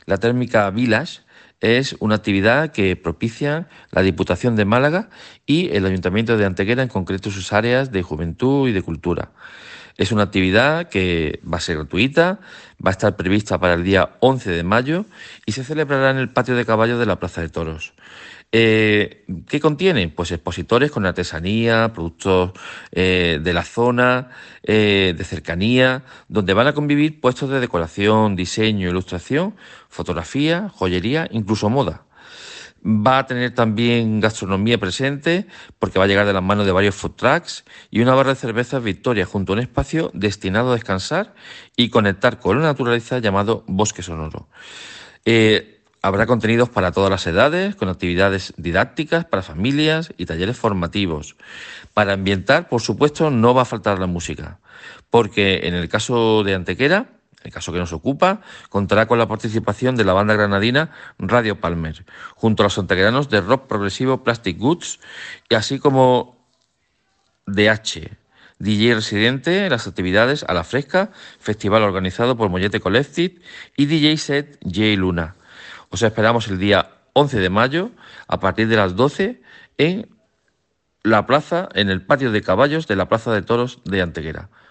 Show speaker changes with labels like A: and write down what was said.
A: La térmica Village es una actividad que propicia la Diputación de Málaga y el Ayuntamiento de Antequera, en concreto sus áreas de juventud y de cultura. Es una actividad que va a ser gratuita, va a estar prevista para el día 11 de mayo y se celebrará en el patio de caballos de la Plaza de Toros. ¿Qué contiene? Pues expositores con artesanía, productos de la zona, de cercanía, donde van a convivir puestos de decoración, diseño, ilustración, fotografía, joyería, incluso moda. Va a tener también gastronomía presente porque va a llegar de las manos de varios food trucks y una barra de cervezas Victoria junto a un espacio destinado a descansar y conectar con la naturaleza llamado Bosque Sonoro. Habrá contenidos para todas las edades, con actividades didácticas para familias y talleres formativos. Para ambientar, por supuesto, no va a faltar la música, porque en el caso de Antequera, el caso que nos ocupa, contará con la participación de la banda granadina Radio Palmer, junto a los antequeranos de rock progresivo Plastic Goods, y así como DH, DJ residente en las actividades A la Fresca, festival organizado por Mollete Collective, y DJ set J Luna. Os esperamos el día 11 de mayo a partir de las 12 en la plaza, en el patio de caballos de la Plaza de Toros de Antequera.